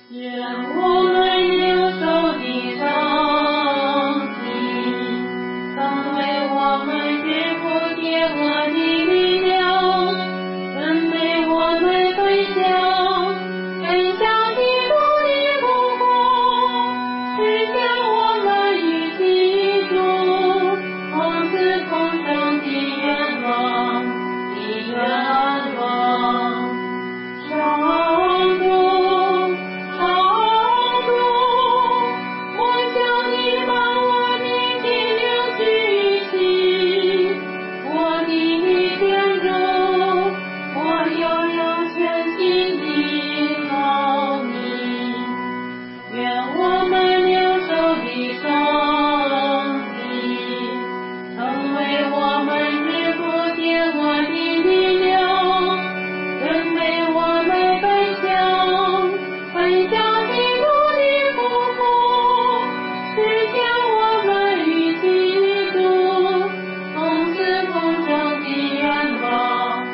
愿我们领受的圣体，成为我们致富结合的力量，准备我们分享基督的复活，实现我们与基督同死同生的愿望。上主，我向你把我的心灵举起，我的天主，我要全心依靠你。愿我们领受的圣体，成为我们致富结合的力量，准备我们分享基督的复活，实现我们与基督同死同生的愿望。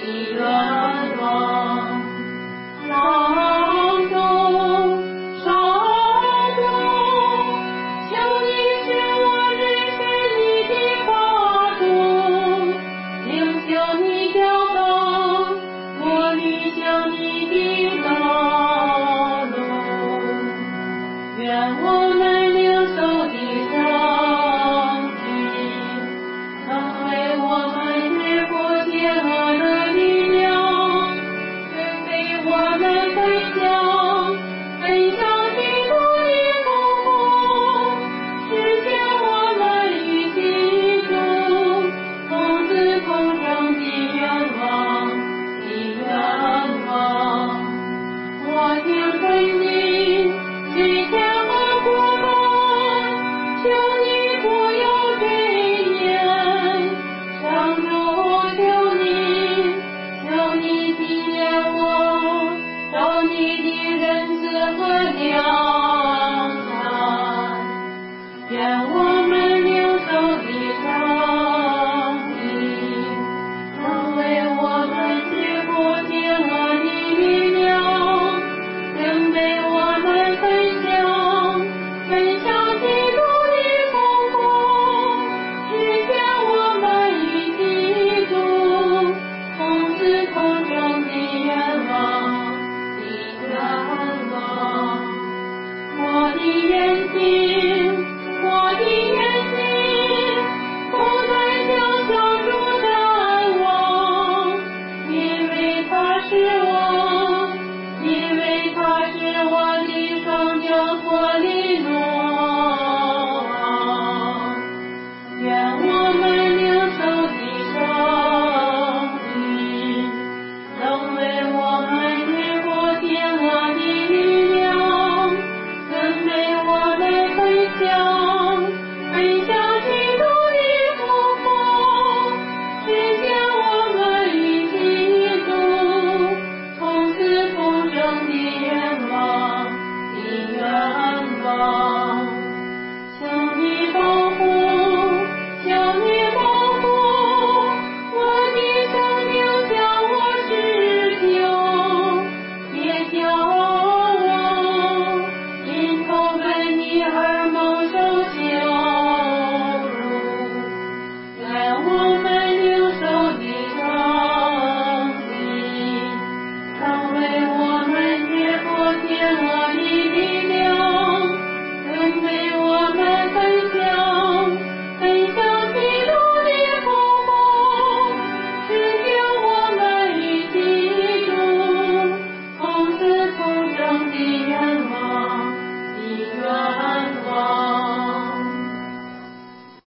上主，求你使我认识你的话语，领受你教导，我履行你的道路。愿我们领受的圣体，成为我们致富结合的力量，准备我们分享基督的复活，实现我们与基督同死同生的愿望。我敬恳你，罪愆和过犯，求你不要垂怜。上主，求你体验我，照你的仁慈和良